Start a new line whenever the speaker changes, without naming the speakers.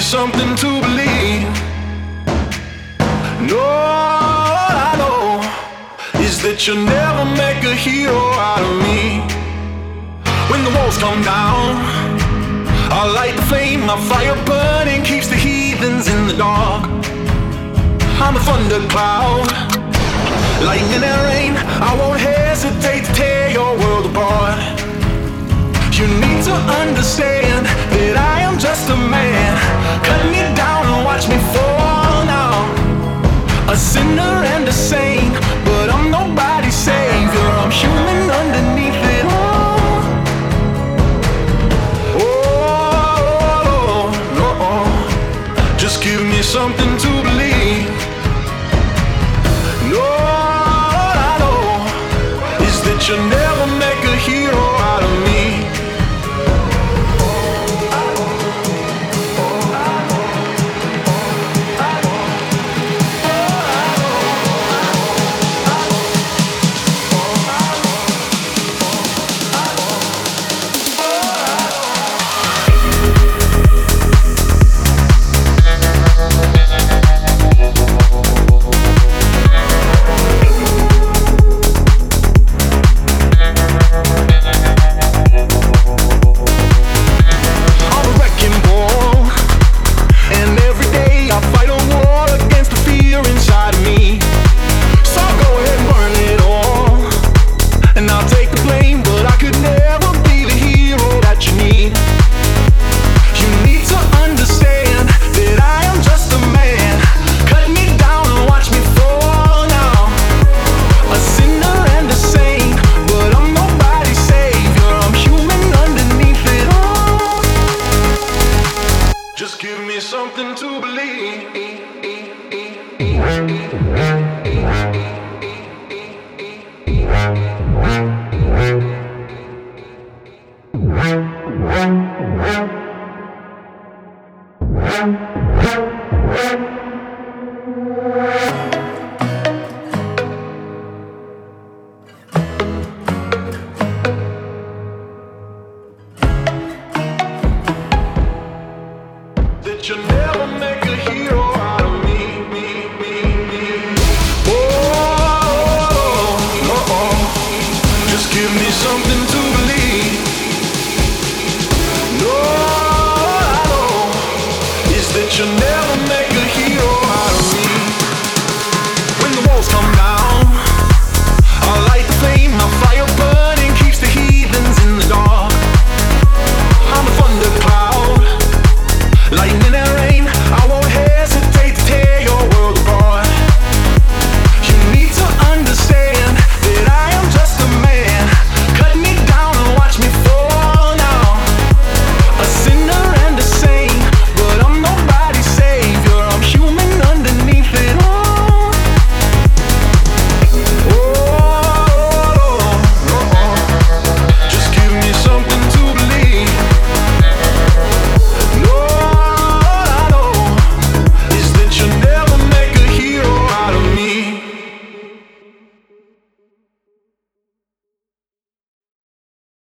something to believe. No, all I know is that you'll never make a hero out of me. When the walls come down, I'll light the flame, my fire burning keeps the heathens in the dark. I'm a thundercloud, lightning and rain, I won't hesitate to tear your world apart. You need to understand that I am just a man. Cut me down and watch me fall now. A sinner and a saint.